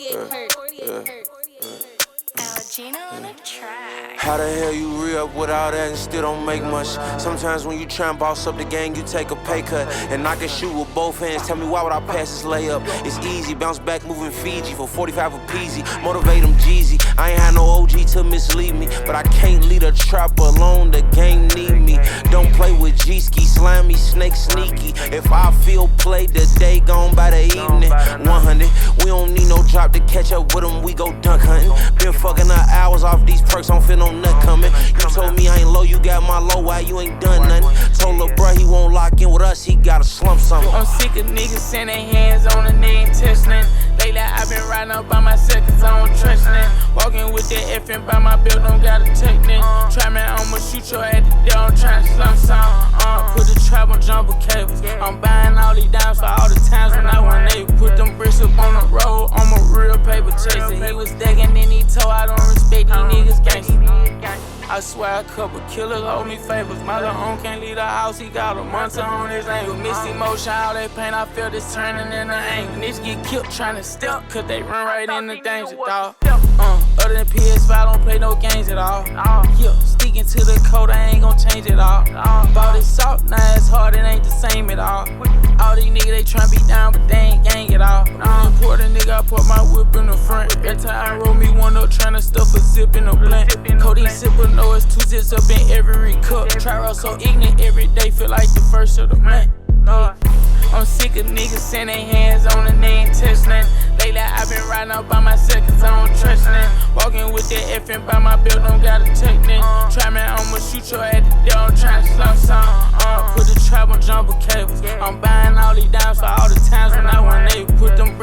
On the track. How the hell you re-up with all that and still don't make much? Sometimes when you try and boss up the gang, you take a pay cut. And I can shoot with both hands, tell me why would I pass this layup? It's easy, bounce back, moving Fiji for 45 a peasy. Motivate them Jeezy, I ain't had no OG to mislead me. But I can't lead a trap alone, the gang need me. Don't play with G-Ski, slimy, snake, sneaky. If I feel played, the day gone by the evening. 100, we don't need no drop to catch up with them, we go dunk hunting. Been fucking our hours off these perks, don't feel no nut coming. You told me I ain't low, you got my low, why you ain't done nothing? Told lil' bruh he won't lock in with us, he gotta slump something. I'm sick of niggas sending hands on the nigga touch nothing. Lately I been riding up by myself cause I don't trust nothing. Walking with that FN by my belt, don't gotta take nothing. Try me, I'ma shoot your at the door, I'm tryna slump some. Put the trap on jumper cables. I'm buying all these dimes for all the times when I wasn't able. Put them bricks up on the road, I'm a real paper chaser. He was dagging and he told I don't respect these niggas gangsta. I swear a couple killers hold me favors. My little own can't leave the house, he got a monster on his ankle. Mixed emotion, all that pain I felt is turning into anger. Niggas get killed trying to step, cause they run right into danger, dawg. Other than PS5, I don't play no games at all. Yeah, sticking to the code, I ain't gon' change it all. Bought it soft, now it's hard, it ain't the same at all. All these niggas, they tryna be down, but they ain't gang at all. Put a nigga, I put my whip in the front. Every time I roll me one up, tryna stuff a zip in the blunt. Codeine sipper, know it's 2 zips up in every cup. Try roll so ignorant every day, feel like the first of the month. I'm sick of niggas sending hands on the nigga touch nothing. Lately I been riding up by myself cause I don't trust nothing. Walking with that FN by my belt, don't gotta take nothing. Try me, I'ma shoot your at the door, I'm tryna slump some. Put the trap on jumper cables. I'm buying all these dimes for all the times when I wasn't able. Put them